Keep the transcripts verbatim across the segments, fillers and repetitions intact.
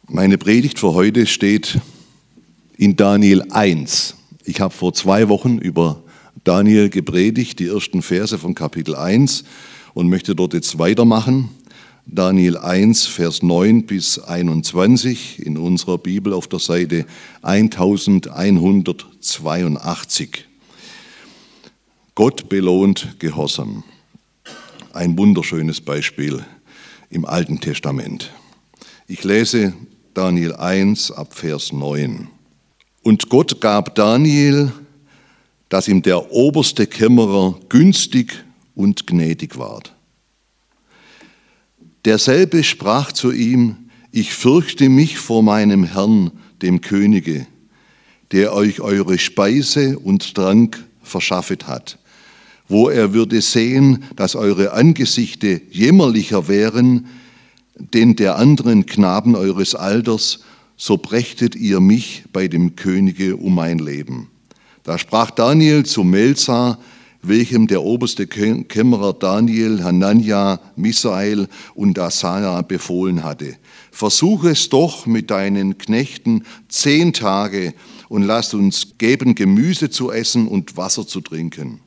Meine Predigt für heute steht in Daniel eins. Ich habe vor zwei Wochen über Daniel gepredigt, die ersten Verse von Kapitel eins, und möchte dort jetzt weitermachen. Daniel eins, Vers neun bis einundzwanzig in unserer Bibel auf der Seite elfhundertzweiundachtzig. Gott belohnt Gehorsam. Ein wunderschönes Beispiel im Alten Testament. Ich lese Daniel eins ab Vers neun. Und Gott gab Daniel, dass ihm der oberste Kämmerer günstig und gnädig ward. Derselbe sprach zu ihm: Ich fürchte mich vor meinem Herrn, dem Könige, der euch eure Speise und Trank verschaffet hat, wo er würde sehen, dass eure Angesichte jämmerlicher wären, denn der anderen Knaben eures Alters, so brächtet ihr mich bei dem Könige um mein Leben. Da sprach Daniel zu Melzar, welchem der oberste Kämmerer Daniel, Hanania, Misael und Asaja befohlen hatte: Versuche es doch mit deinen Knechten zehn Tage und lass uns geben Gemüse zu essen und Wasser zu trinken.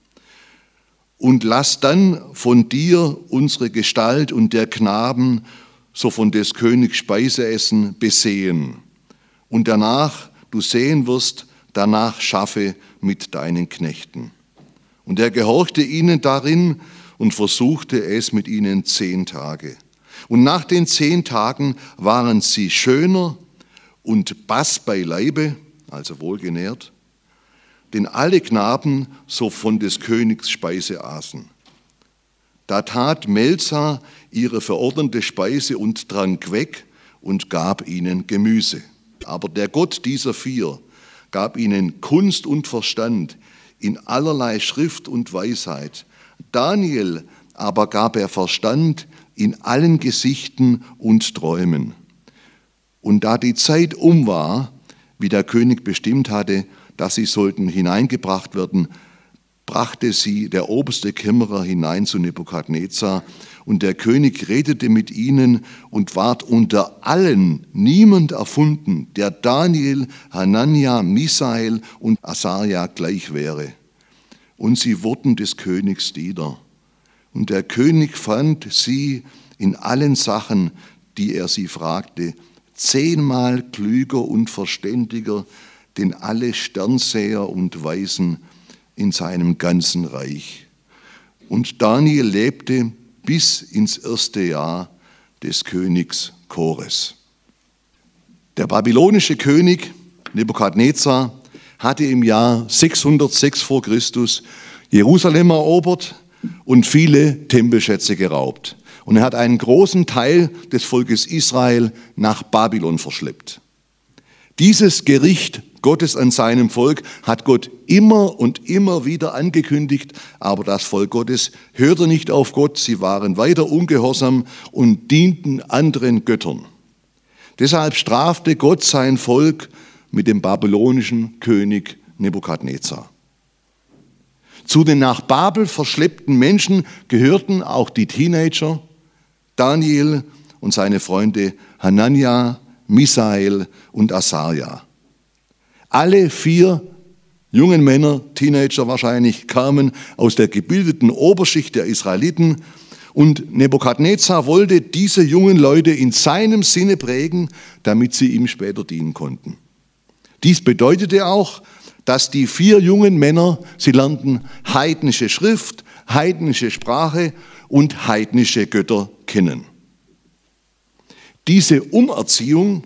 Und lass dann von dir unsere Gestalt und der Knaben so von des Königs Speise essen besehen. Und danach, du sehen wirst, danach schaffe mit deinen Knechten. Und er gehorchte ihnen darin und versuchte es mit ihnen zehn Tage. Und nach den zehn Tagen waren sie schöner und bass bei Leibe, also wohlgenährt, denn alle Knaben so von des Königs Speise aßen. Da tat Melzar ihre verordnete Speise und Trank weg und gab ihnen Gemüse. Aber der Gott dieser vier gab ihnen Kunst und Verstand in allerlei Schrift und Weisheit. Daniel aber gab er Verstand in allen Gesichten und Träumen. Und da die Zeit um war, wie der König bestimmt hatte, dass sie sollten hineingebracht werden, brachte sie der oberste Kämmerer hinein zu Nebukadnezar, und der König redete mit ihnen und ward unter allen niemand erfunden, der Daniel, Hanania, Misael und Asaja gleich wäre. Und sie wurden des Königs Diener. Und der König fand sie in allen Sachen, die er sie fragte, zehnmal klüger und verständiger, denn alle Sternseher und Weisen in seinem ganzen Reich. Und Daniel lebte bis ins erste Jahr des Königs Kores. Der babylonische König Nebukadnezar hatte im Jahr sechshundertsechs vor Christus Jerusalem erobert und viele Tempelschätze geraubt. Und er hat einen großen Teil des Volkes Israel nach Babylon verschleppt. Dieses Gericht Gottes an seinem Volk hat Gott immer und immer wieder angekündigt, aber das Volk Gottes hörte nicht auf Gott, sie waren weiter ungehorsam und dienten anderen Göttern. Deshalb strafte Gott sein Volk mit dem babylonischen König Nebukadnezar. Zu den nach Babel verschleppten Menschen gehörten auch die Teenager Daniel und seine Freunde Hanania, Misael und Asaja. Alle vier jungen Männer, Teenager wahrscheinlich, kamen aus der gebildeten Oberschicht der Israeliten, und Nebukadnezar wollte diese jungen Leute in seinem Sinne prägen, damit sie ihm später dienen konnten. Dies bedeutete auch, dass die vier jungen Männer, sie lernten heidnische Schrift, heidnische Sprache und heidnische Götter kennen. Diese Umerziehung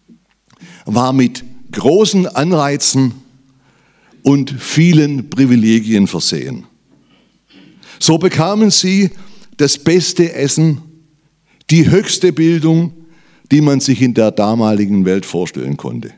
war mit großen Anreizen und vielen Privilegien versehen. So bekamen sie das beste Essen, die höchste Bildung, die man sich in der damaligen Welt vorstellen konnte.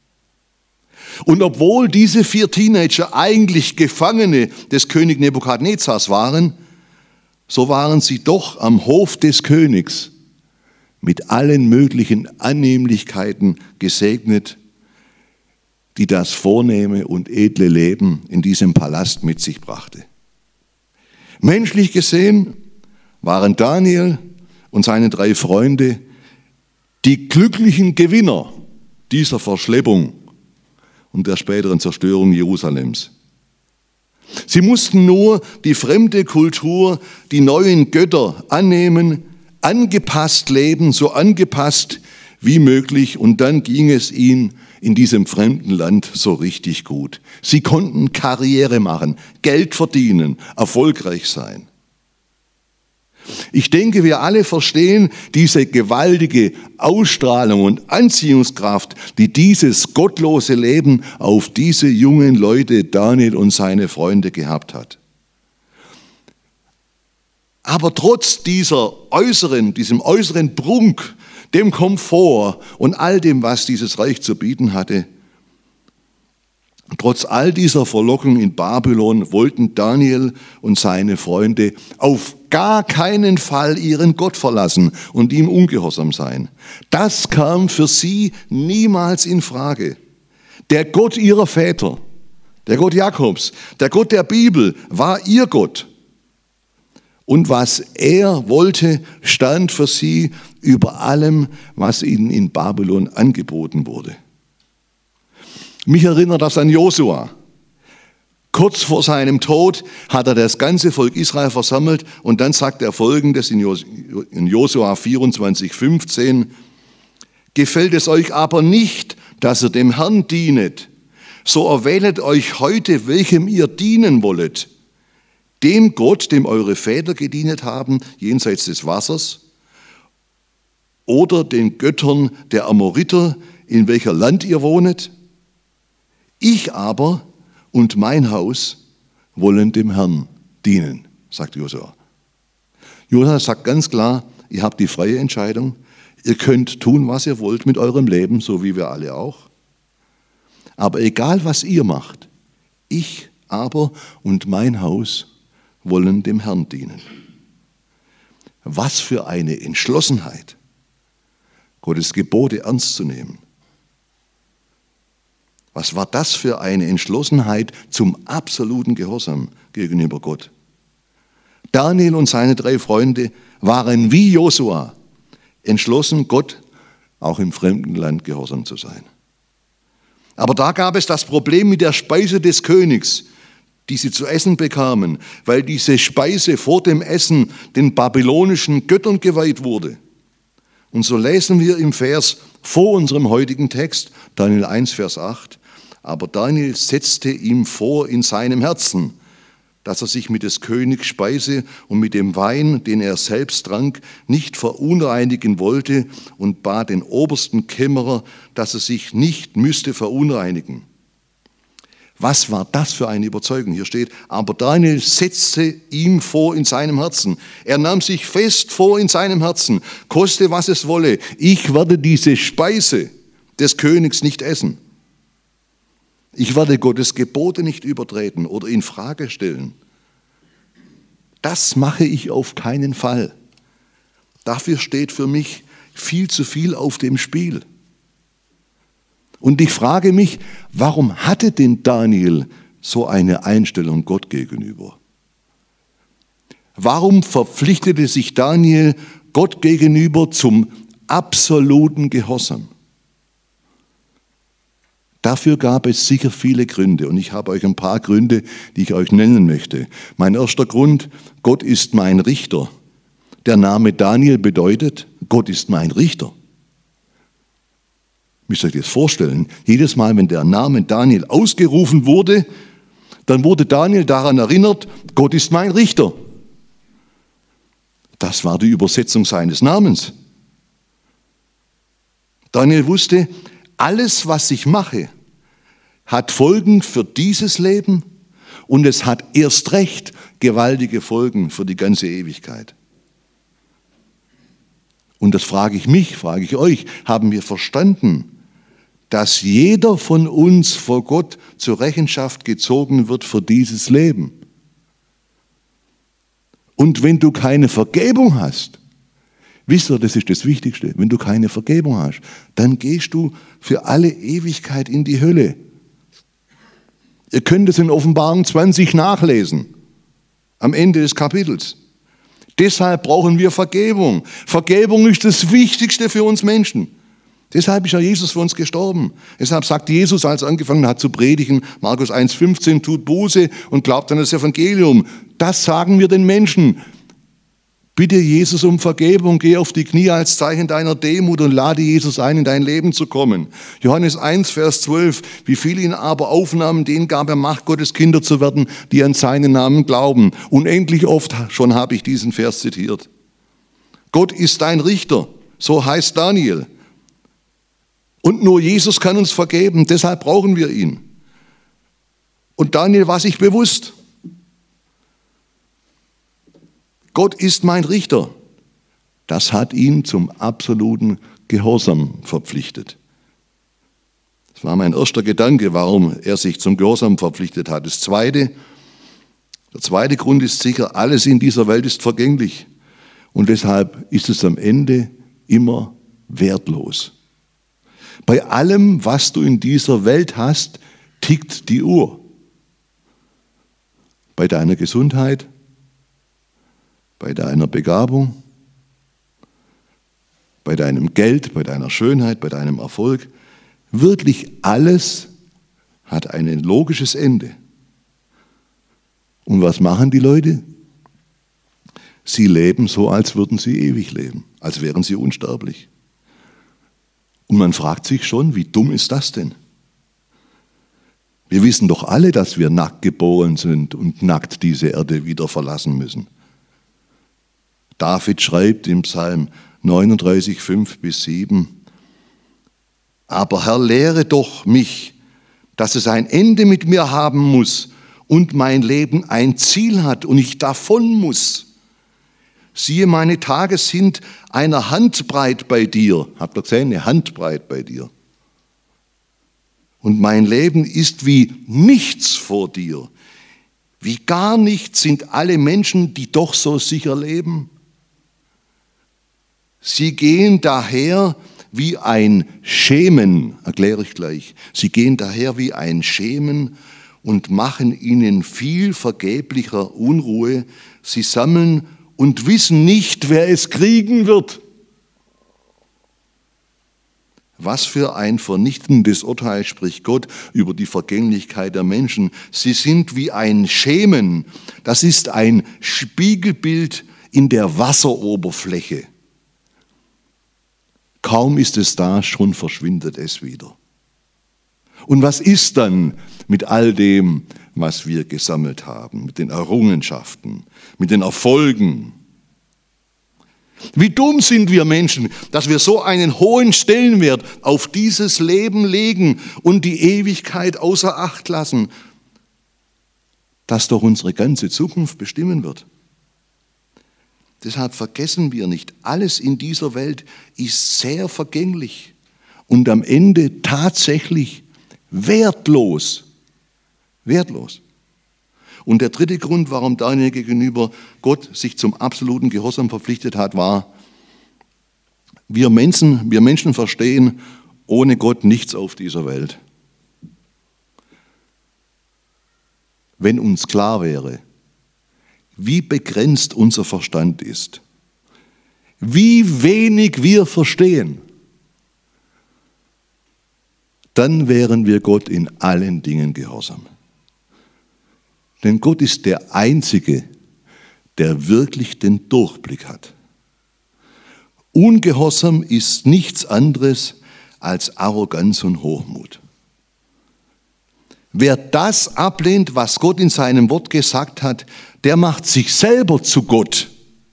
Und obwohl diese vier Teenager eigentlich Gefangene des König Nebukadnezars waren, so waren sie doch am Hof des Königs mit allen möglichen Annehmlichkeiten gesegnet, die das vornehme und edle Leben in diesem Palast mit sich brachte. Menschlich gesehen waren Daniel und seine drei Freunde die glücklichen Gewinner dieser Verschleppung und der späteren Zerstörung Jerusalems. Sie mussten nur die fremde Kultur, die neuen Götter annehmen, angepasst leben, so angepasst wie möglich, und dann ging es ihnen in diesem fremden Land so richtig gut. Sie konnten Karriere machen, Geld verdienen, erfolgreich sein. Ich denke, wir alle verstehen diese gewaltige Ausstrahlung und Anziehungskraft, die dieses gottlose Leben auf diese jungen Leute, Daniel und seine Freunde, gehabt hat. Aber trotz dieser äußeren, diesem äußeren Prunk, dem Komfort und all dem, was dieses Reich zu bieten hatte, trotz all dieser Verlockung in Babylon wollten Daniel und seine Freunde auf gar keinen Fall ihren Gott verlassen und ihm ungehorsam sein. Das kam für sie niemals in Frage. Der Gott ihrer Väter, der Gott Jakobs, der Gott der Bibel war ihr Gott. Und was er wollte, stand für sie über allem, was ihnen in Babylon angeboten wurde. Mich erinnert das an Josua. Kurz vor seinem Tod hat er das ganze Volk Israel versammelt und dann sagt er Folgendes in Josua vierundzwanzig, fünfzehn. Gefällt es euch aber nicht, dass ihr dem Herrn dienet, so erwählet euch heute, welchem ihr dienen wollet. Dem Gott, dem eure Väter gedient haben, jenseits des Wassers, oder den Göttern der Amoriter, in welcher Land ihr wohnet. Ich aber und mein Haus wollen dem Herrn dienen, sagt Josua. Josua sagt ganz klar, ihr habt die freie Entscheidung, ihr könnt tun, was ihr wollt mit eurem Leben, so wie wir alle auch. Aber egal, was ihr macht, ich aber und mein Haus wollen dem Herrn dienen. Was für eine Entschlossenheit, Gottes Gebote ernst zu nehmen. Was war das für eine Entschlossenheit zum absoluten Gehorsam gegenüber Gott? Daniel und seine drei Freunde waren wie Josua entschlossen, Gott auch im fremden Land gehorsam zu sein. Aber da gab es das Problem mit der Speise des Königs, die sie zu essen bekamen, weil diese Speise vor dem Essen den babylonischen Göttern geweiht wurde. Und so lesen wir im Vers vor unserem heutigen Text, Daniel eins, Vers acht, aber Daniel setzte ihm vor in seinem Herzen, dass er sich mit des Königs Speise und mit dem Wein, den er selbst trank, nicht verunreinigen wollte und bat den obersten Kämmerer, dass er sich nicht müsste verunreinigen. Was war das für eine Überzeugung? Hier steht, aber Daniel setzte ihm vor in seinem Herzen. Er nahm sich fest vor in seinem Herzen, koste was es wolle, ich werde diese Speise des Königs nicht essen. Ich werde Gottes Gebote nicht übertreten oder in Frage stellen. Das mache ich auf keinen Fall. Dafür steht für mich viel zu viel auf dem Spiel. Und ich frage mich, warum hatte denn Daniel so eine Einstellung Gott gegenüber? Warum verpflichtete sich Daniel Gott gegenüber zum absoluten Gehorsam? Dafür gab es sicher viele Gründe und ich habe euch ein paar Gründe, die ich euch nennen möchte. Mein erster Grund, Gott ist mein Richter. Der Name Daniel bedeutet, Gott ist mein Richter. Müsst ihr euch das vorstellen, jedes Mal, wenn der Name Daniel ausgerufen wurde, dann wurde Daniel daran erinnert, Gott ist mein Richter. Das war die Übersetzung seines Namens. Daniel wusste, alles, was ich mache, hat Folgen für dieses Leben und es hat erst recht gewaltige Folgen für die ganze Ewigkeit. Und das frage ich mich, frage ich euch, haben wir verstanden, dass jeder von uns vor Gott zur Rechenschaft gezogen wird für dieses Leben? Und wenn du keine Vergebung hast, wisst ihr, das ist das Wichtigste, wenn du keine Vergebung hast, dann gehst du für alle Ewigkeit in die Hölle. Ihr könnt es in Offenbarung zwanzig nachlesen, am Ende des Kapitels. Deshalb brauchen wir Vergebung. Vergebung ist das Wichtigste für uns Menschen. Deshalb ist ja Jesus für uns gestorben. Deshalb sagt Jesus, als er angefangen hat zu predigen, Markus eins fünfzehn, tut Buße und glaubt an das Evangelium. Das sagen wir den Menschen. Bitte Jesus um Vergebung, geh auf die Knie als Zeichen deiner Demut und lade Jesus ein, in dein Leben zu kommen. Johannes eins, Vers zwölf, wie viele ihn aber aufnahmen, denen gab er Macht, Gottes Kinder zu werden, die an seinen Namen glauben. Unendlich oft schon habe ich diesen Vers zitiert. Gott ist dein Richter, so heißt Daniel. Und nur Jesus kann uns vergeben, deshalb brauchen wir ihn. Und Daniel war sich bewusst, Gott ist mein Richter. Das hat ihn zum absoluten Gehorsam verpflichtet. Das war mein erster Gedanke, warum er sich zum Gehorsam verpflichtet hat. Das zweite, der zweite Grund ist sicher, alles in dieser Welt ist vergänglich. Und deshalb ist es am Ende immer wertlos. Bei allem, was du in dieser Welt hast, tickt die Uhr. Bei deiner Gesundheit, bei deiner Begabung, bei deinem Geld, bei deiner Schönheit, bei deinem Erfolg. Wirklich alles hat ein logisches Ende. Und was machen die Leute? Sie leben so, als würden sie ewig leben, als wären sie unsterblich. Und man fragt sich schon, wie dumm ist das denn? Wir wissen doch alle, dass wir nackt geboren sind und nackt diese Erde wieder verlassen müssen. David schreibt im Psalm neununddreißig, fünf bis sieben, aber Herr, lehre doch mich, dass es ein Ende mit mir haben muss und mein Leben ein Ziel hat und ich davon muss. Siehe, meine Tage sind einer Handbreit bei dir. Habt ihr gesehen? Eine Handbreit bei dir. Und mein Leben ist wie nichts vor dir. Wie gar nichts sind alle Menschen, die doch so sicher leben. Sie gehen daher wie ein Schemen, erkläre ich gleich. Sie gehen daher wie ein Schemen und machen ihnen viel vergeblicher Unruhe. Sie sammeln und wissen nicht, wer es kriegen wird. Was für ein vernichtendes Urteil spricht Gott über die Vergänglichkeit der Menschen. Sie sind wie ein Schemen. Das ist ein Spiegelbild in der Wasseroberfläche. Kaum ist es da, schon verschwindet es wieder. Und was ist dann mit all dem, was wir gesammelt haben, mit den Errungenschaften, mit den Erfolgen? Wie dumm sind wir Menschen, dass wir so einen hohen Stellenwert auf dieses Leben legen und die Ewigkeit außer Acht lassen, das doch unsere ganze Zukunft bestimmen wird. Deshalb vergessen wir nicht, alles in dieser Welt ist sehr vergänglich und am Ende tatsächlich wertlos. Wertlos. Und der dritte Grund, warum Daniel gegenüber Gott sich zum absoluten Gehorsam verpflichtet hat, war, wir Menschen, wir Menschen verstehen ohne Gott nichts auf dieser Welt. Wenn uns klar wäre, wie begrenzt unser Verstand ist, wie wenig wir verstehen, dann wären wir Gott in allen Dingen gehorsam. Denn Gott ist der Einzige, der wirklich den Durchblick hat. Ungehorsam ist nichts anderes als Arroganz und Hochmut. Wer das ablehnt, was Gott in seinem Wort gesagt hat, der macht sich selber zu Gott.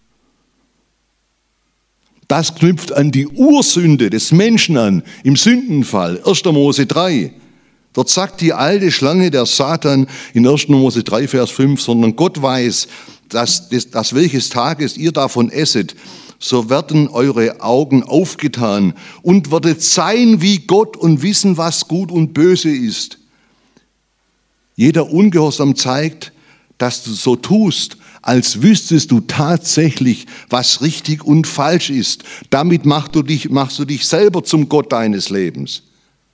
Das knüpft an die Ursünde des Menschen an, im Sündenfall, erster Mose drei. Dort sagt die alte Schlange, der Satan, in erster Mose drei, Vers fünf, sondern Gott weiß, dass, dass, dass welches Tages ihr davon esset, so werden eure Augen aufgetan und werdet sein wie Gott und wissen, was gut und böse ist. Jeder Ungehorsam zeigt, dass du so tust, als wüsstest du tatsächlich, was richtig und falsch ist. Damit machst du dich, machst du dich selber zum Gott deines Lebens.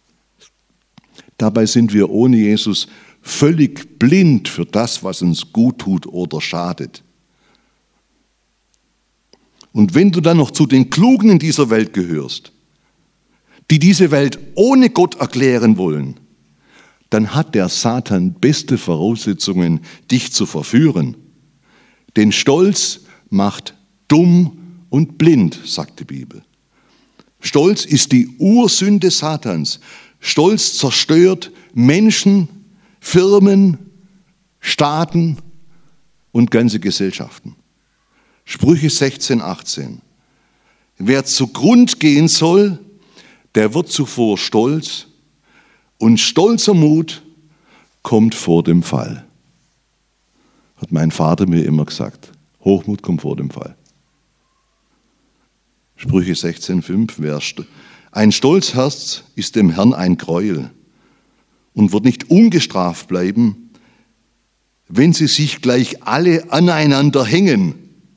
Dabei sind wir ohne Jesus völlig blind für das, was uns gut tut oder schadet. Und wenn du dann noch zu den Klugen in dieser Welt gehörst, die diese Welt ohne Gott erklären wollen, dann hat der Satan beste Voraussetzungen, dich zu verführen. Denn Stolz macht dumm und blind, sagt die Bibel. Stolz ist die Ursünde Satans. Stolz zerstört Menschen, Firmen, Staaten und ganze Gesellschaften. Sprüche sechzehn, achtzehn. Wer zugrund gehen soll, der wird zuvor stolz, und stolzer Mut kommt vor dem Fall. Hat mein Vater mir immer gesagt. Hochmut kommt vor dem Fall. Sprüche sechzehn, fünf. Ein Stolzherz ist dem Herrn ein Gräuel und wird nicht ungestraft bleiben, wenn sie sich gleich alle aneinander hängen.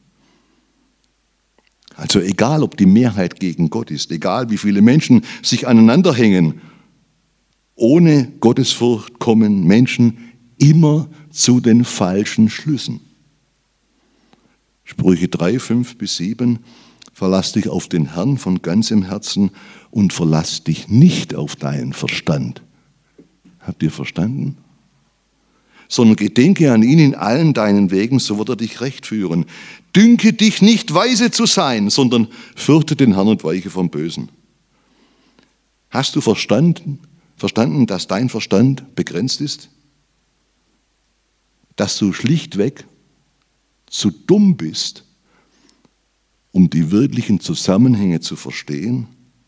Also egal, ob die Mehrheit gegen Gott ist, egal wie viele Menschen sich aneinander hängen, ohne Gottesfurcht kommen Menschen immer zu den falschen Schlüssen. Sprüche drei, fünf bis sieben. Verlass dich auf den Herrn von ganzem Herzen und verlass dich nicht auf deinen Verstand. Habt ihr verstanden? Sondern gedenke an ihn in allen deinen Wegen, so wird er dich recht führen. Dünke dich nicht, weise zu sein, sondern fürchte den Herrn und weiche vom Bösen. Hast du verstanden, verstanden, dass dein Verstand begrenzt ist? Dass du schlichtweg zu dumm bist, um die wirklichen Zusammenhänge zu verstehen,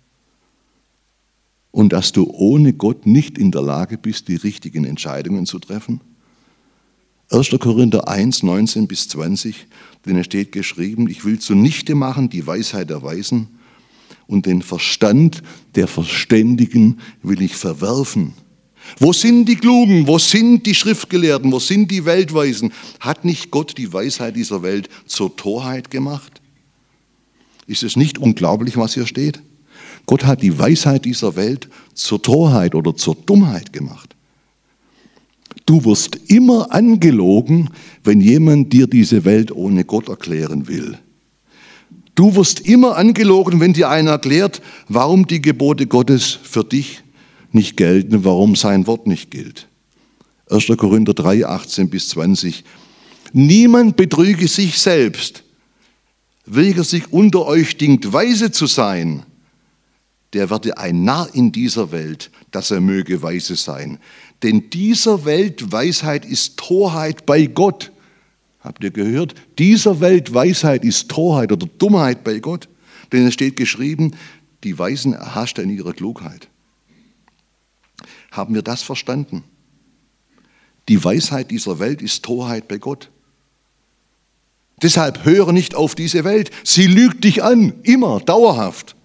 und dass du ohne Gott nicht in der Lage bist, die richtigen Entscheidungen zu treffen? erster Korinther eins, neunzehn bis zwanzig, denn es steht geschrieben, ich will zunichte machen die Weisheit der Weisen und den Verstand der Verständigen will ich verwerfen. Wo sind die Klugen? Wo sind die Schriftgelehrten? Wo sind die Weltweisen? Hat nicht Gott die Weisheit dieser Welt zur Torheit gemacht? Ist es nicht unglaublich, was hier steht? Gott hat die Weisheit dieser Welt zur Torheit oder zur Dummheit gemacht. Du wirst immer angelogen, wenn jemand dir diese Welt ohne Gott erklären will. Du wirst immer angelogen, wenn dir einer erklärt, warum die Gebote Gottes für dich nicht gelten, warum sein Wort nicht gilt. erster Korinther drei, achtzehn bis zwanzig. Niemand betrüge sich selbst. Welcher sich unter euch dingt, weise zu sein, der werde ein Narr in dieser Welt, dass er möge weise sein. Denn dieser Welt Weisheit ist Torheit bei Gott. Habt ihr gehört? Dieser Welt Weisheit ist Torheit oder Dummheit bei Gott. Denn es steht geschrieben, die Weisen erhascht er in ihrer Klugheit. Haben wir das verstanden? Die Weisheit dieser Welt ist Torheit bei Gott. Deshalb höre nicht auf diese Welt. Sie lügt dich an, immer, dauerhaft.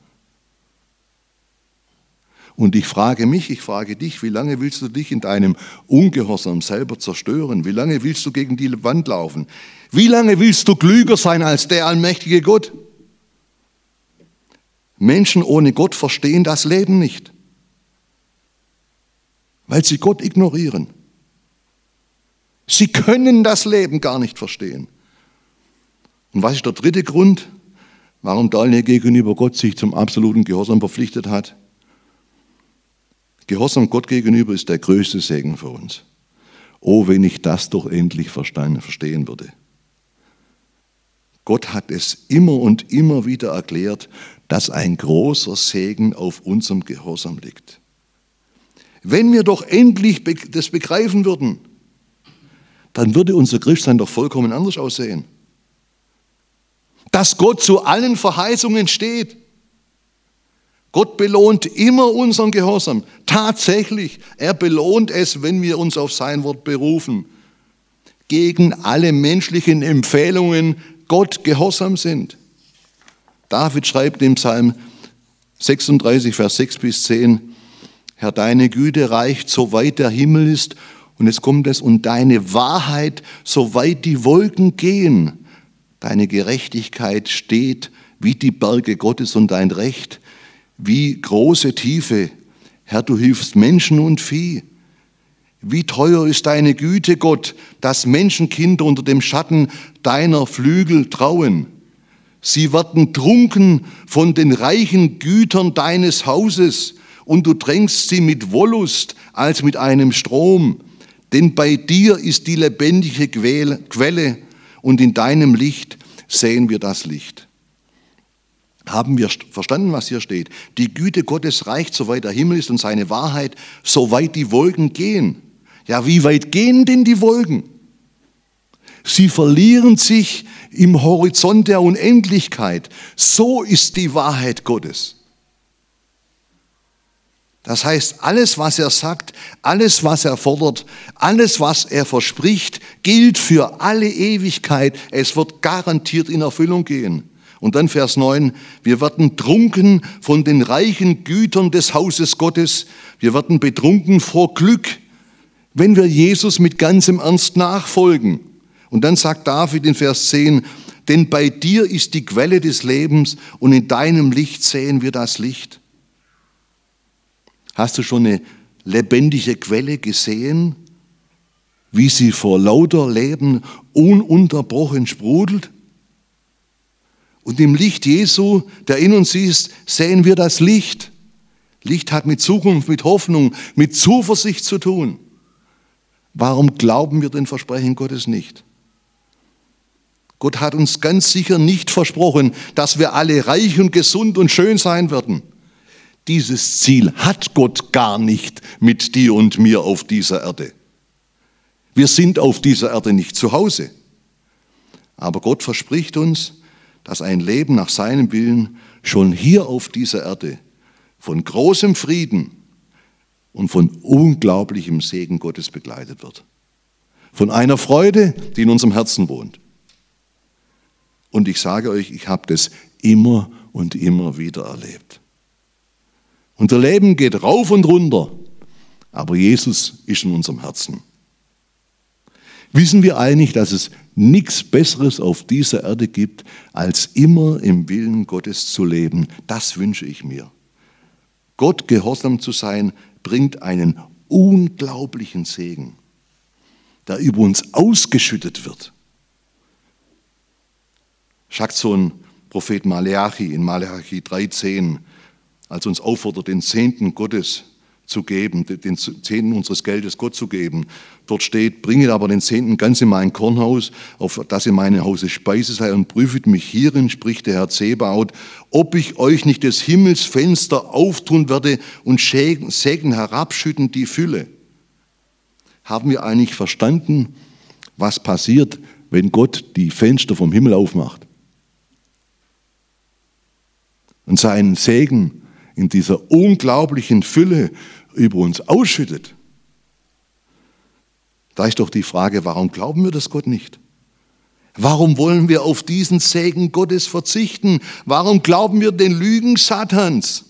Und ich frage mich, ich frage dich, wie lange willst du dich in deinem Ungehorsam selber zerstören? Wie lange willst du gegen die Wand laufen? Wie lange willst du klüger sein als der allmächtige Gott? Menschen ohne Gott verstehen das Leben nicht, weil sie Gott ignorieren. Sie können das Leben gar nicht verstehen. Und was ist der dritte Grund, warum Daniel gegenüber Gott sich zum absoluten Gehorsam verpflichtet hat? Gehorsam Gott gegenüber ist der größte Segen für uns. Oh, wenn ich das doch endlich verstehen würde. Gott hat es immer und immer wieder erklärt, dass ein großer Segen auf unserem Gehorsam liegt. Wenn wir doch endlich das begreifen würden, dann würde unser Christsein doch vollkommen anders aussehen. Dass Gott zu allen Verheißungen steht. Gott belohnt immer unseren Gehorsam. Tatsächlich, er belohnt es, wenn wir uns auf sein Wort berufen. Gegen alle menschlichen Empfehlungen Gott gehorsam sind. David schreibt im Psalm sechsunddreißig, Vers sechs bis zehn, Herr, deine Güte reicht, so weit der Himmel ist, und jetzt kommt es, und deine Wahrheit, so weit die Wolken gehen. Deine Gerechtigkeit steht wie die Berge Gottes und dein Recht, wie große Tiefe. Herr, du hilfst Menschen und Vieh. Wie teuer ist deine Güte, Gott, dass Menschenkinder unter dem Schatten deiner Flügel trauen. Sie werden trunken von den reichen Gütern deines Hauses. und du tränkst sie mit Wollust als mit einem Strom. Denn bei dir ist die lebendige Quelle und in deinem Licht sehen wir das Licht. Haben wir verstanden, was hier steht? Die Güte Gottes reicht, soweit der Himmel ist, und seine Wahrheit, soweit die Wolken gehen. Ja, wie weit gehen denn die Wolken? Sie verlieren sich im Horizont der Unendlichkeit. So ist die Wahrheit Gottes. Das heißt, alles, was er sagt, alles, was er fordert, alles, was er verspricht, gilt für alle Ewigkeit. Es wird garantiert in Erfüllung gehen. Und dann Vers neun, wir werden trunken von den reichen Gütern des Hauses Gottes. Wir werden betrunken vor Glück, wenn wir Jesus mit ganzem Ernst nachfolgen. Und dann sagt David in Vers zehn, denn bei dir ist die Quelle des Lebens und in deinem Licht sehen wir das Licht. Hast du schon eine lebendige Quelle gesehen, wie sie vor lauter Leben ununterbrochen sprudelt? Und im Licht Jesu, der in uns ist, sehen wir das Licht. Licht hat mit Zukunft, mit Hoffnung, mit Zuversicht zu tun. Warum glauben wir den Versprechen Gottes nicht? Gott hat uns ganz sicher nicht versprochen, dass wir alle reich und gesund und schön sein werden. Dieses Ziel hat Gott gar nicht mit dir und mir auf dieser Erde. Wir sind auf dieser Erde nicht zu Hause. Aber Gott verspricht uns, dass ein Leben nach seinem Willen schon hier auf dieser Erde von großem Frieden und von unglaublichem Segen Gottes begleitet wird. Von einer Freude, die in unserem Herzen wohnt. Und ich sage euch, ich habe das immer und immer wieder erlebt. Unser Leben geht rauf und runter, aber Jesus ist in unserem Herzen. Wissen wir eigentlich, dass es nichts Besseres auf dieser Erde gibt, als immer im Willen Gottes zu leben? Das wünsche ich mir. Gott gehorsam zu sein, bringt einen unglaublichen Segen, der über uns ausgeschüttet wird. Sagt so ein Prophet Maleachi in Maleachi drei zehn, als uns auffordert, den Zehnten Gottes zu geben, den Zehnten unseres Geldes Gott zu geben. Dort steht, bringet aber den Zehnten ganz in mein Kornhaus, auf das in meinem Hause Speise sei, und prüfet mich hierin, spricht der Herr Zebaoth, ob ich euch nicht des Himmels Fenster auftun werde und Segen herabschütten die Fülle. Haben wir eigentlich verstanden, was passiert, wenn Gott die Fenster vom Himmel aufmacht und seinen Segen in dieser unglaublichen Fülle über uns ausschüttet? Da ist doch die Frage, warum glauben wir das Gott nicht? Warum wollen wir auf diesen Segen Gottes verzichten? Warum glauben wir den Lügen Satans,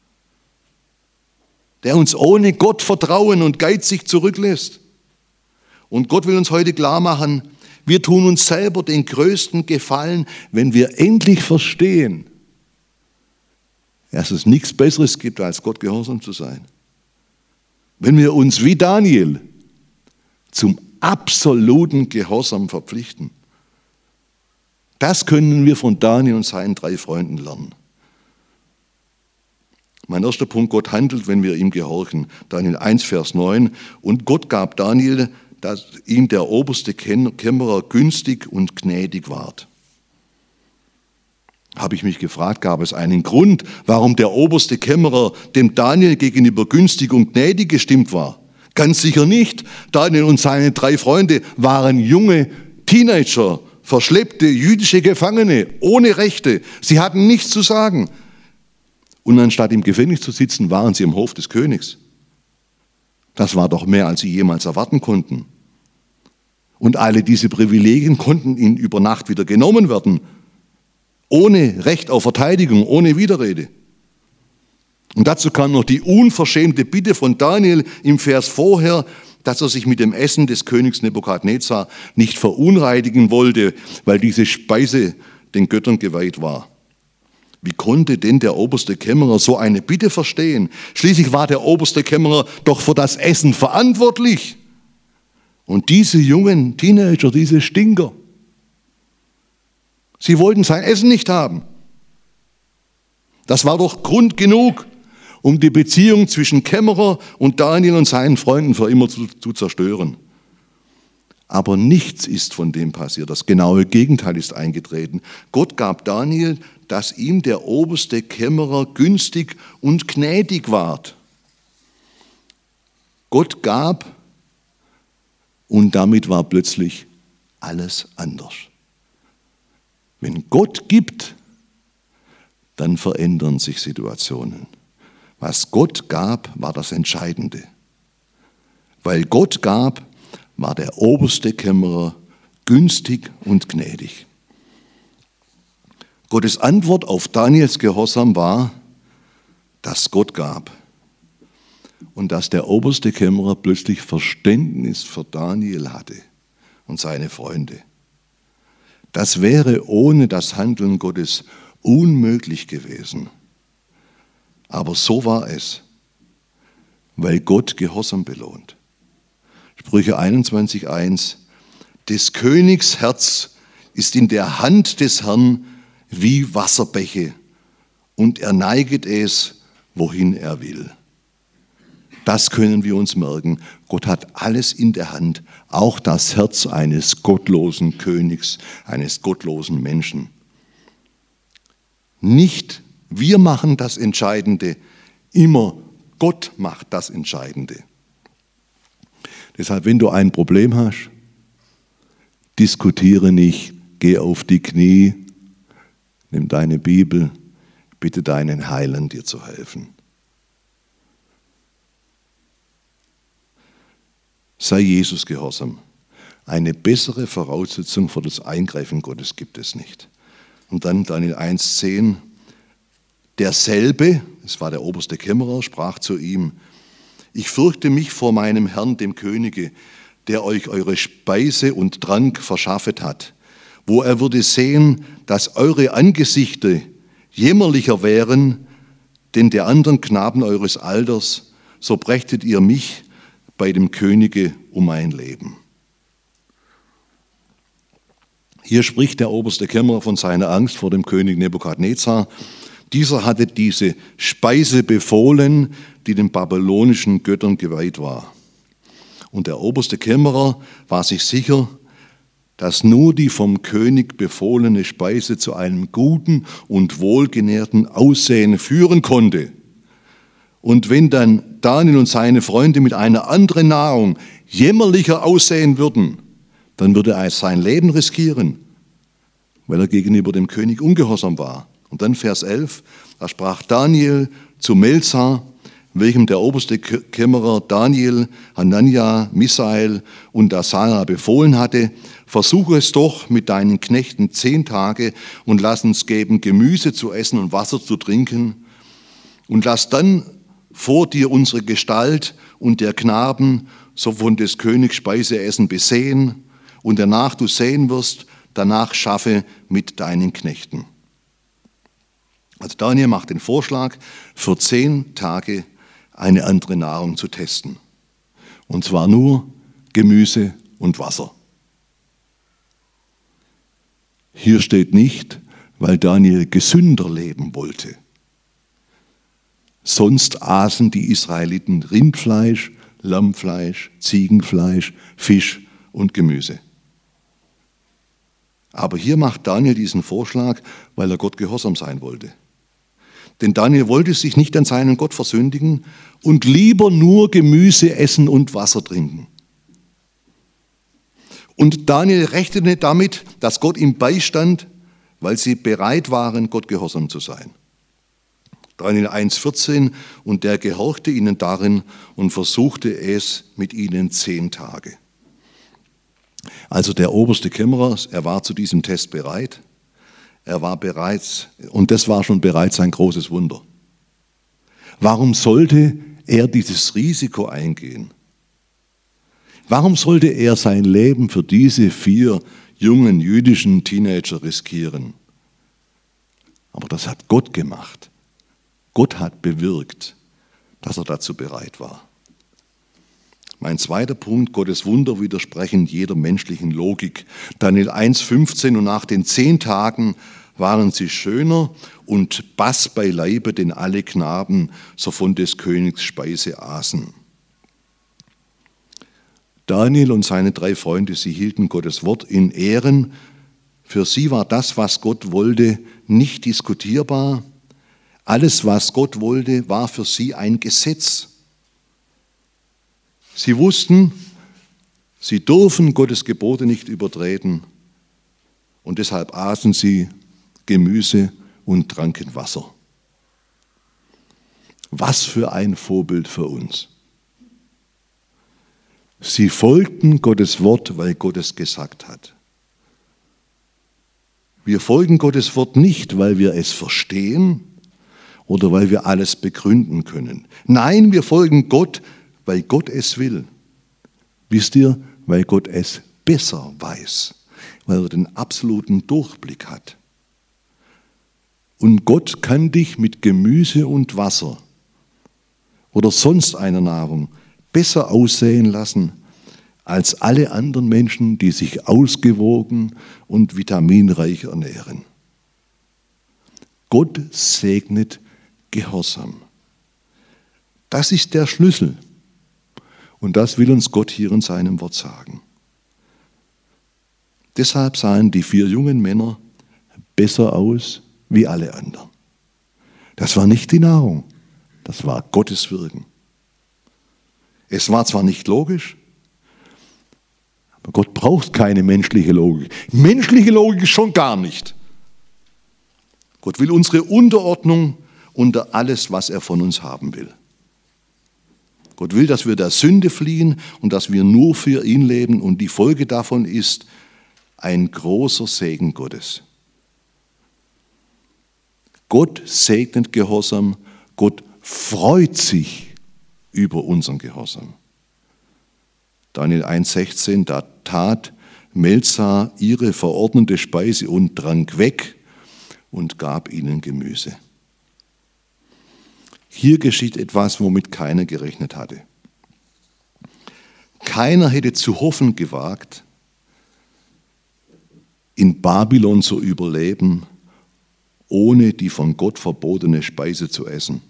der uns ohne Gott vertrauen und geizig zurücklässt? Und Gott will uns heute klar machen, wir tun uns selber den größten Gefallen, wenn wir endlich verstehen, dass es nichts Besseres gibt, als Gott gehorsam zu sein. Wenn wir uns wie Daniel zum absoluten Gehorsam verpflichten. Das können wir von Daniel und seinen drei Freunden lernen. Mein erster Punkt, Gott handelt, wenn wir ihm gehorchen. Daniel eins, Vers neun. Und Gott gab Daniel, dass ihm der oberste Kämmerer günstig und gnädig ward. Habe ich mich gefragt, gab es einen Grund, warum der oberste Kämmerer dem Daniel gegenüber günstig und gnädig gestimmt war? Ganz sicher nicht. Daniel und seine drei Freunde waren junge Teenager, verschleppte jüdische Gefangene, ohne Rechte. Sie hatten nichts zu sagen. Und anstatt im Gefängnis zu sitzen, waren sie im Hof des Königs. Das war doch mehr, als sie jemals erwarten konnten. Und alle diese Privilegien konnten ihnen über Nacht wieder genommen werden. Ohne Recht auf Verteidigung, ohne Widerrede. Und dazu kam noch die unverschämte Bitte von Daniel im Vers vorher, dass er sich mit dem Essen des Königs Nebukadnezar nicht verunreinigen wollte, weil diese Speise den Göttern geweiht war. Wie konnte denn der oberste Kämmerer so eine Bitte verstehen? Schließlich war der oberste Kämmerer doch für das Essen verantwortlich. Und diese jungen Teenager, diese Stinker, sie wollten sein Essen nicht haben. Das war doch Grund genug, um die Beziehung zwischen Kämmerer und Daniel und seinen Freunden für immer zu, zu zerstören. Aber nichts ist von dem passiert. Das genaue Gegenteil ist eingetreten. Gott gab Daniel, dass ihm der oberste Kämmerer günstig und gnädig ward. Gott gab und damit war plötzlich alles anders. Wenn Gott gibt, dann verändern sich Situationen. Was Gott gab, war das Entscheidende. Weil Gott gab, war der oberste Kämmerer günstig und gnädig. Gottes Antwort auf Daniels Gehorsam war, dass Gott gab und dass der oberste Kämmerer plötzlich Verständnis für Daniel hatte und seine Freunde. Das wäre ohne das Handeln Gottes unmöglich gewesen. Aber so war es, weil Gott Gehorsam belohnt. Sprüche einundzwanzig eins: Des Königs Herz ist in der Hand des Herrn wie Wasserbäche, und er neiget es, wohin er will. Das können wir uns merken. Gott hat alles in der Hand, auch das Herz eines gottlosen Königs, eines gottlosen Menschen. Nicht wir machen das Entscheidende, immer Gott macht das Entscheidende. Deshalb, wenn du ein Problem hast, diskutiere nicht, geh auf die Knie, nimm deine Bibel, bitte deinen Heiland, dir zu helfen. Sei Jesus gehorsam. Eine bessere Voraussetzung für das Eingreifen Gottes gibt es nicht. Und dann Daniel eins zehn, derselbe, das war der oberste Kämmerer, sprach zu ihm: Ich fürchte mich vor meinem Herrn, dem Könige, der euch eure Speise und Trank verschaffet hat, wo er würde sehen, dass eure Angesichter jämmerlicher wären, denn der anderen Knaben eures Alters, so brächtet ihr mich bei dem Könige um mein Leben. Hier spricht der oberste Kämmerer von seiner Angst vor dem König Nebukadnezar. Dieser hatte diese Speise befohlen, die den babylonischen Göttern geweiht war. Und der oberste Kämmerer war sich sicher, dass nur die vom König befohlene Speise zu einem guten und wohlgenährten Aussehen führen konnte. Und wenn dann Daniel und seine Freunde mit einer anderen Nahrung jämmerlicher aussehen würden, dann würde er sein Leben riskieren, weil er gegenüber dem König ungehorsam war. Und dann Vers elf, da sprach Daniel zu Melzar, welchem der oberste Kämmerer Daniel, Hanania, Misael und Asana befohlen hatte: Versuche es doch mit deinen Knechten zehn Tage und lass uns geben Gemüse zu essen und Wasser zu trinken und lass dann vor dir unsere Gestalt und der Knaben so von des Königs Speise essen besehen, und danach du sehen wirst, danach schaffe mit deinen Knechten. Also Daniel macht den Vorschlag, für zehn Tage eine andere Nahrung zu testen. Und zwar nur Gemüse und Wasser. Hier steht nicht, weil Daniel gesünder leben wollte. Sonst aßen die Israeliten Rindfleisch, Lammfleisch, Ziegenfleisch, Fisch und Gemüse. Aber hier macht Daniel diesen Vorschlag, weil er Gott gehorsam sein wollte. Denn Daniel wollte sich nicht an seinen Gott versündigen und lieber nur Gemüse essen und Wasser trinken. Und Daniel rechnete damit, dass Gott ihm beistand, weil sie bereit waren, Gott gehorsam zu sein. Daniel eins vierzehn, und der gehorchte ihnen darin und versuchte es mit ihnen zehn Tage. Also der oberste Kämmerer, er war zu diesem Test bereit. Er war bereits, und das war schon bereits ein großes Wunder. Warum sollte er dieses Risiko eingehen? Warum sollte er sein Leben für diese vier jungen jüdischen Teenager riskieren? Aber das hat Gott gemacht. Gott hat bewirkt, dass er dazu bereit war. Mein zweiter Punkt: Gottes Wunder widersprechen jeder menschlichen Logik. Daniel eins fünfzehn, und nach den zehn Tagen waren sie schöner und Bass beileibe, denn alle Knaben so von des Königs Speise aßen. Daniel und seine drei Freunde, sie hielten Gottes Wort in Ehren. Für sie war das, was Gott wollte, nicht diskutierbar. Alles, was Gott wollte, war für sie ein Gesetz. Sie wussten, sie dürfen Gottes Gebote nicht übertreten und deshalb aßen sie Gemüse und tranken Wasser. Was für ein Vorbild für uns. Sie folgten Gottes Wort, weil Gott es gesagt hat. Wir folgen Gottes Wort nicht, weil wir es verstehen oder weil wir alles begründen können. Nein, wir folgen Gott, weil Gott es will. Wisst ihr, weil Gott es besser weiß, weil er den absoluten Durchblick hat. Und Gott kann dich mit Gemüse und Wasser oder sonst einer Nahrung besser aussehen lassen als alle anderen Menschen, die sich ausgewogen und vitaminreich ernähren. Gott segnet Gehorsam. Das ist der Schlüssel. Und das will uns Gott hier in seinem Wort sagen. Deshalb sahen die vier jungen Männer besser aus wie alle anderen. Das war nicht die Nahrung, das war Gottes Wirken. Es war zwar nicht logisch, aber Gott braucht keine menschliche Logik. Menschliche Logik schon gar nicht. Gott will unsere Unterordnung unter alles, was er von uns haben will. Gott will, dass wir der Sünde fliehen und dass wir nur für ihn leben. Und die Folge davon ist ein großer Segen Gottes. Gott segnet Gehorsam. Gott freut sich über unseren Gehorsam. Daniel eins sechzehn, da tat Melzar ihre verordnete Speise und trank weg und gab ihnen Gemüse. Hier geschieht etwas, womit keiner gerechnet hatte. Keiner hätte zu hoffen gewagt, in Babylon zu überleben, ohne die von Gott verbotene Speise zu essen.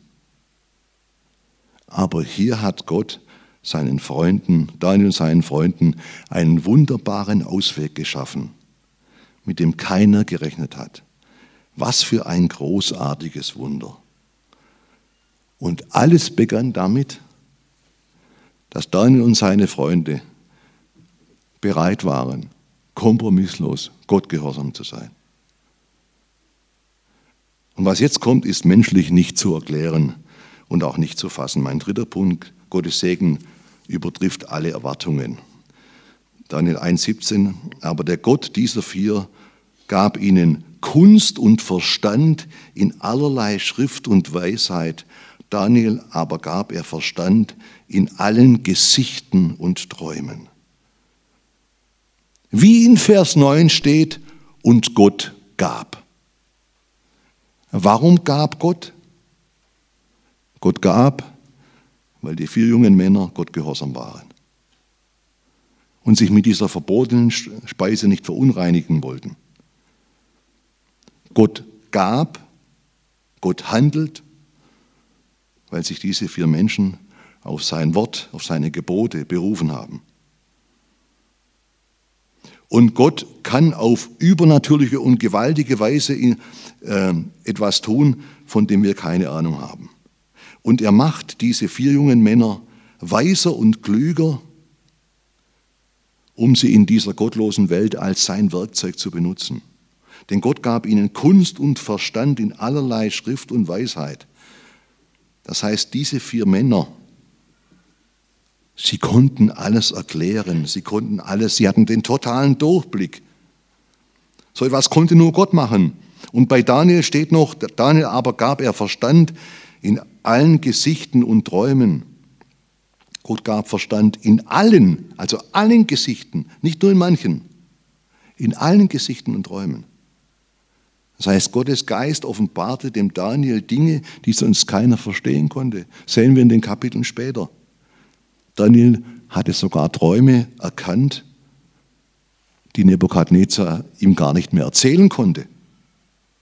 Aber hier hat Gott seinen Freunden, Daniel und seinen Freunden, einen wunderbaren Ausweg geschaffen, mit dem keiner gerechnet hat. Was für ein großartiges Wunder. Und alles begann damit, dass Daniel und seine Freunde bereit waren, kompromisslos Gott gehorsam zu sein. Und was jetzt kommt, ist menschlich nicht zu erklären und auch nicht zu fassen. Mein dritter Punkt, Gottes Segen übertrifft alle Erwartungen. Daniel eins siebzehn, aber der Gott dieser vier gab ihnen Kunst und Verstand in allerlei Schrift und Weisheit. Daniel aber gab er Verstand in allen Gesichten und Träumen. Wie in Vers neun steht, und Gott gab. Warum gab Gott? Gott gab, weil die vier jungen Männer Gott gehorsam waren und sich mit dieser verbotenen Speise nicht verunreinigen wollten. Gott gab, Gott handelt, weil sich diese vier Menschen auf sein Wort, auf seine Gebote berufen haben. Und Gott kann auf übernatürliche und gewaltige Weise äh, etwas tun, von dem wir keine Ahnung haben. Und er macht diese vier jungen Männer weiser und klüger, um sie in dieser gottlosen Welt als sein Werkzeug zu benutzen. Denn Gott gab ihnen Kunst und Verstand in allerlei Schrift und Weisheit. Das heißt, diese vier Männer, sie konnten alles erklären, sie konnten alles, sie hatten den totalen Durchblick. So etwas konnte nur Gott machen. Und bei Daniel steht noch, Daniel aber gab er Verstand in allen Gesichten und Träumen. Gott gab Verstand in allen, also allen Gesichten, nicht nur in manchen, in allen Gesichten und Träumen. Das heißt, Gottes Geist offenbarte dem Daniel Dinge, die sonst keiner verstehen konnte. Sehen wir in den Kapiteln später. Daniel hatte sogar Träume erkannt, die Nebukadnezar ihm gar nicht mehr erzählen konnte.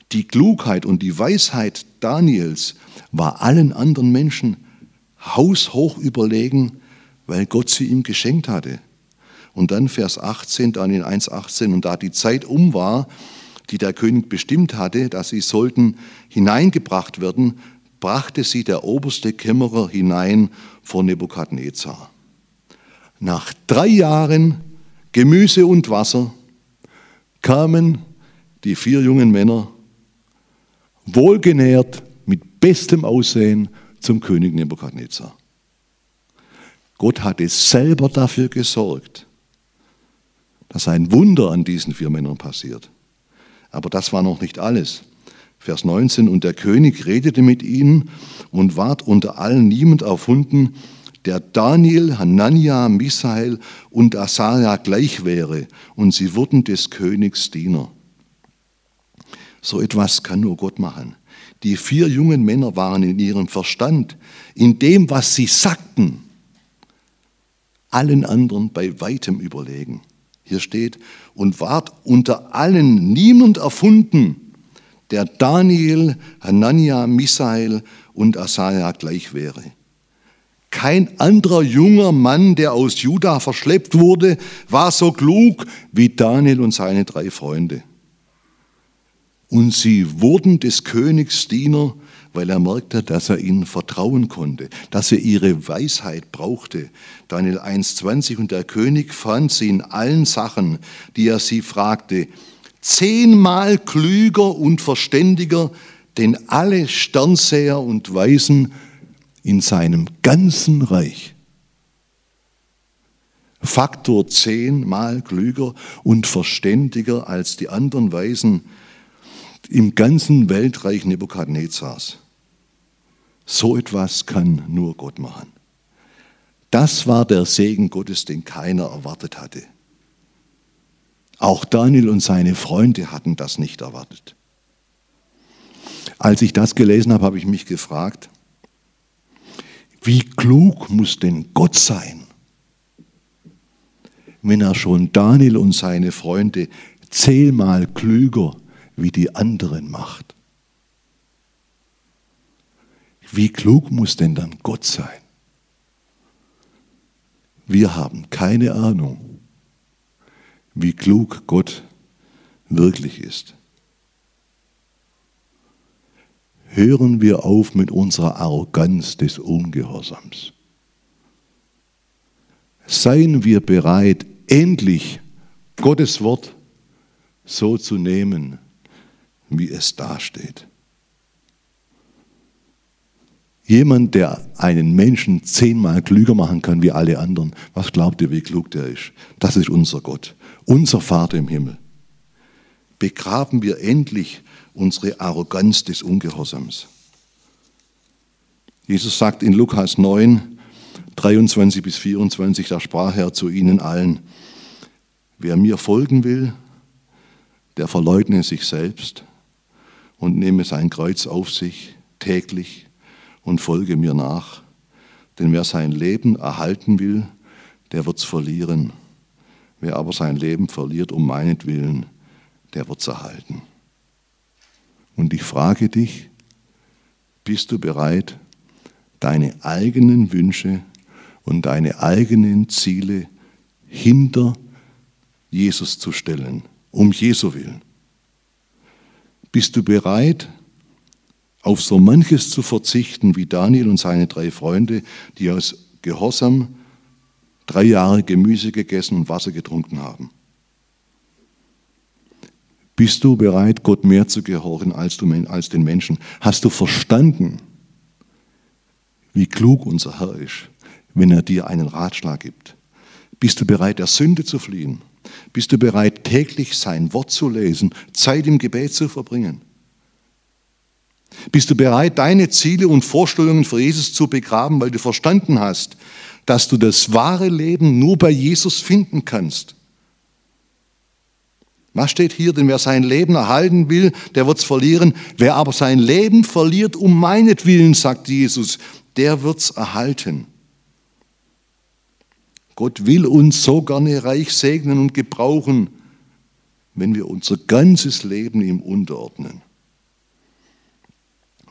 Die Klugheit und die Weisheit Daniels war allen anderen Menschen haushoch überlegen, weil Gott sie ihm geschenkt hatte. Und dann Vers achtzehn, Daniel eins, achtzehn, und da die Zeit um war, die der König bestimmt hatte, dass sie sollten hineingebracht werden, brachte sie der oberste Kämmerer hinein vor Nebukadnezar. Nach drei Jahren Gemüse und Wasser kamen die vier jungen Männer, wohlgenährt, mit bestem Aussehen, zum König Nebukadnezar. Gott hatte selber dafür gesorgt, dass ein Wunder an diesen vier Männern passiert. Aber das war noch nicht alles. Vers neunzehn, und der König redete mit ihnen und ward unter allen niemand erfunden, der Daniel, Hanania, Misael und Asaja gleich wäre, und sie wurden des Königs Diener. So etwas kann nur Gott machen. Die vier jungen Männer waren in ihrem Verstand, in dem, was sie sagten, allen anderen bei weitem überlegen. Hier steht, und ward unter allen niemand erfunden, der Daniel, Hanania, Misael und Asaja gleich wäre. Kein anderer junger Mann, der aus Juda verschleppt wurde, war so klug wie Daniel und seine drei Freunde. Und sie wurden des Königs Diener, weil er merkte, dass er ihnen vertrauen konnte, dass er ihre Weisheit brauchte. Daniel eins zwanzig, und der König fand sie in allen Sachen, die er sie fragte, zehnmal klüger und verständiger, denn alle Sternseher und Weisen in seinem ganzen Reich. Faktor zehnmal klüger und verständiger als die anderen Weisen im ganzen Weltreich Nebukadnezars. So etwas kann nur Gott machen. Das war der Segen Gottes, den keiner erwartet hatte. Auch Daniel und seine Freunde hatten das nicht erwartet. Als ich das gelesen habe, habe ich mich gefragt, wie klug muss denn Gott sein, wenn er schon Daniel und seine Freunde zehnmal klüger wie die anderen macht? Wie klug muss denn dann Gott sein? Wir haben keine Ahnung, wie klug Gott wirklich ist. Hören wir auf mit unserer Arroganz des Ungehorsams. Seien wir bereit, endlich Gottes Wort so zu nehmen, wie es dasteht. Jemand, der einen Menschen zehnmal klüger machen kann wie alle anderen, was glaubt ihr, wie klug der ist? Das ist unser Gott, unser Vater im Himmel. Begraben wir endlich unsere Arroganz des Ungehorsams. Jesus sagt in Lukas neun, dreiundzwanzig bis vierundzwanzig, da sprach er zu ihnen allen, wer mir folgen will, der verleugne sich selbst und nehme sein Kreuz auf sich täglich und folge mir nach. Denn wer sein Leben erhalten will, der wird es verlieren. Wer aber sein Leben verliert um meinetwillen, der wird es erhalten. Und ich frage dich, bist du bereit, deine eigenen Wünsche und deine eigenen Ziele hinter Jesus zu stellen, um Jesu willen? Bist du bereit, auf so manches zu verzichten, wie Daniel und seine drei Freunde, die aus Gehorsam drei Jahre Gemüse gegessen und Wasser getrunken haben? Bist du bereit, Gott mehr zu gehorchen als, du, als den Menschen? Hast du verstanden, wie klug unser Herr ist, wenn er dir einen Ratschlag gibt? Bist du bereit, der Sünde zu fliehen? Bist du bereit, täglich sein Wort zu lesen, Zeit im Gebet zu verbringen? Bist du bereit, deine Ziele und Vorstellungen für Jesus zu begraben, weil du verstanden hast, dass du das wahre Leben nur bei Jesus finden kannst? Was steht hier? Denn wer sein Leben erhalten will, der wird es verlieren. Wer aber sein Leben verliert um meinetwillen, sagt Jesus, der wird es erhalten. Gott will uns so gerne reich segnen und gebrauchen, wenn wir unser ganzes Leben ihm unterordnen.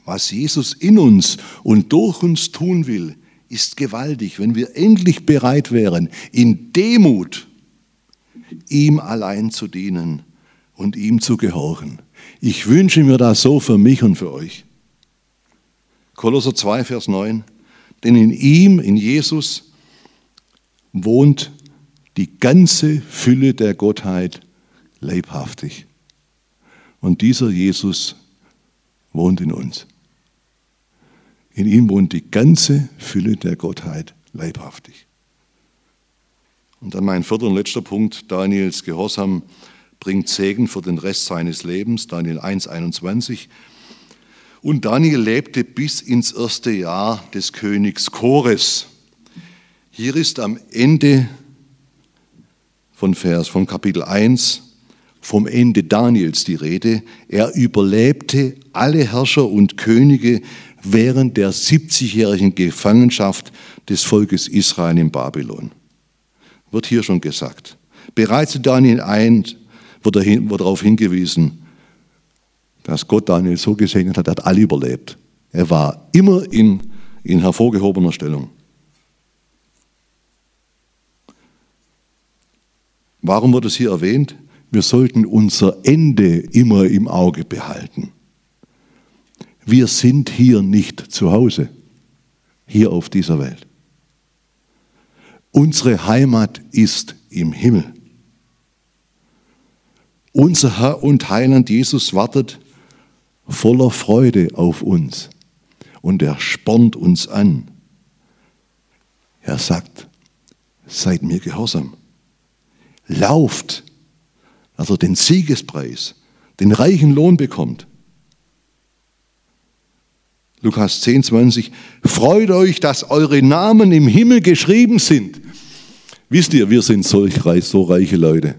was Jesus in uns und durch uns tun will, ist gewaltig, wenn wir endlich bereit wären, in Demut ihm allein zu dienen und ihm zu gehorchen. Ich wünsche mir das so für mich und für euch. Kolosser zwei, Vers neun. Denn in ihm, in Jesus, wohnt die ganze Fülle der Gottheit leibhaftig. Und dieser Jesus wohnt in uns. In ihm wohnt die ganze Fülle der Gottheit leibhaftig. Und dann mein vierter und letzter Punkt, Daniels Gehorsam bringt Segen für den Rest seines Lebens, Daniel eins, einundzwanzig. Und Daniel lebte bis ins erste Jahr des Königs Kores. Hier ist am Ende von Vers, von Kapitel eins, vom Ende Daniels die Rede. Er überlebte alle Herrscher und Könige während der siebzigjährigen Gefangenschaft des Volkes Israel in Babylon. Wird hier schon gesagt. Bereits in Daniel eins wird, wird darauf hingewiesen, dass Gott Daniel so gesegnet hat, er hat alle überlebt. Er war immer in, in hervorgehobener Stellung. Warum wird es hier erwähnt? Wir sollten unser Ende immer im Auge behalten. Wir sind hier nicht zu Hause, hier auf dieser Welt. Unsere Heimat ist im Himmel. Unser Herr und Heiland Jesus wartet voller Freude auf uns und er spornt uns an. Er sagt, seid mir gehorsam. Lauft, dass er den Siegespreis, den reichen Lohn bekommt. Lukas zehn, zwanzig, freut euch, dass eure Namen im Himmel geschrieben sind. Wisst ihr, wir sind solch reich, so reiche Leute.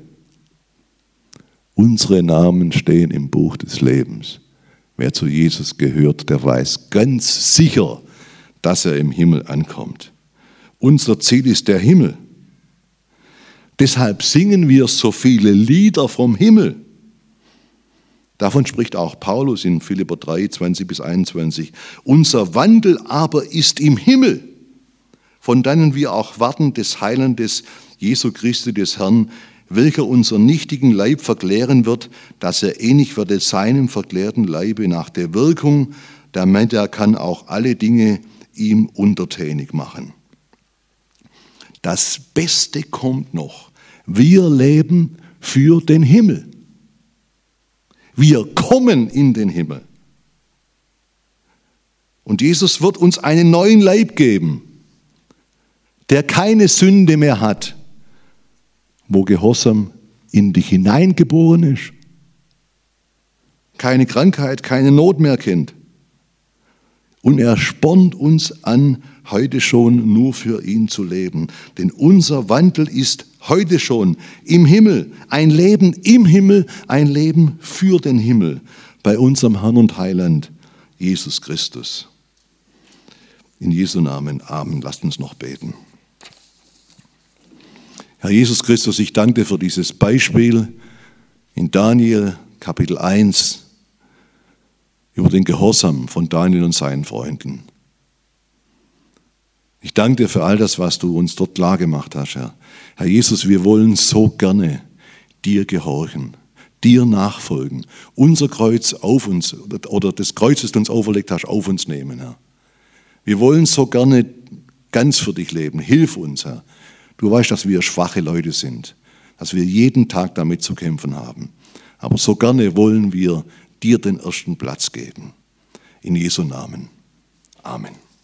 Unsere Namen stehen im Buch des Lebens. Wer zu Jesus gehört, der weiß ganz sicher, dass er im Himmel ankommt. Unser Ziel ist der Himmel. Deshalb singen wir so viele Lieder vom Himmel. Davon spricht auch Paulus in Philipper drei, zwanzig bis einundzwanzig. Unser Wandel aber ist im Himmel, von dannen wir auch warten des Heilandes Jesu Christi des Herrn, welcher unseren nichtigen Leib verklären wird, dass er ähnlich werde seinem verklärten Leibe nach der Wirkung, damit er kann auch alle Dinge ihm untertänig machen. Das Beste kommt noch. Wir leben für den Himmel. Wir kommen in den Himmel. Und Jesus wird uns einen neuen Leib geben, der keine Sünde mehr hat, wo Gehorsam in dich hineingeboren ist, keine Krankheit, keine Not mehr kennt. Und er spornt uns an, heute schon nur für ihn zu leben. Denn unser Wandel ist heute schon im Himmel. Ein Leben im Himmel, ein Leben für den Himmel. Bei unserem Herrn und Heiland, Jesus Christus. In Jesu Namen, Amen. Lasst uns noch beten. Herr Jesus Christus, ich danke dir für dieses Beispiel in Daniel Kapitel eins über den Gehorsam von Daniel und seinen Freunden. Ich danke dir für all das, was du uns dort klar gemacht hast, Herr. Herr Jesus, wir wollen so gerne dir gehorchen, dir nachfolgen, unser Kreuz auf uns, oder das Kreuz, das du uns auferlegt hast, auf uns nehmen, Herr. Wir wollen so gerne ganz für dich leben. Hilf uns, Herr. Du weißt, dass wir schwache Leute sind, dass wir jeden Tag damit zu kämpfen haben. Aber so gerne wollen wir dir den ersten Platz geben. In Jesu Namen. Amen.